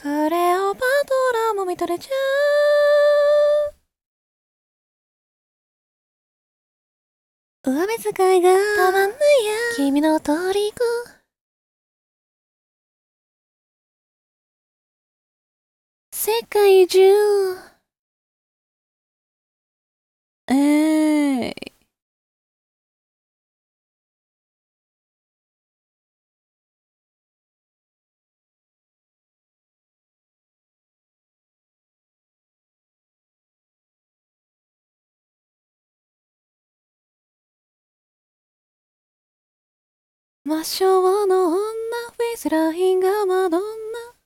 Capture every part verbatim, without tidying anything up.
クレオパトラも見とれちゃう。上目遣いがたまんないや。君の虜。世界中。えーい。魔性の女、フェイスラインがマドンナ。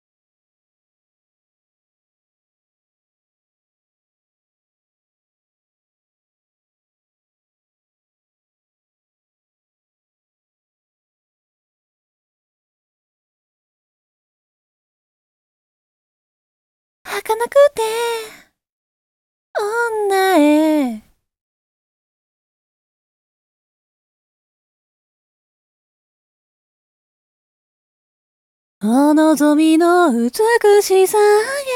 儚くて女へ。お望みの美しさ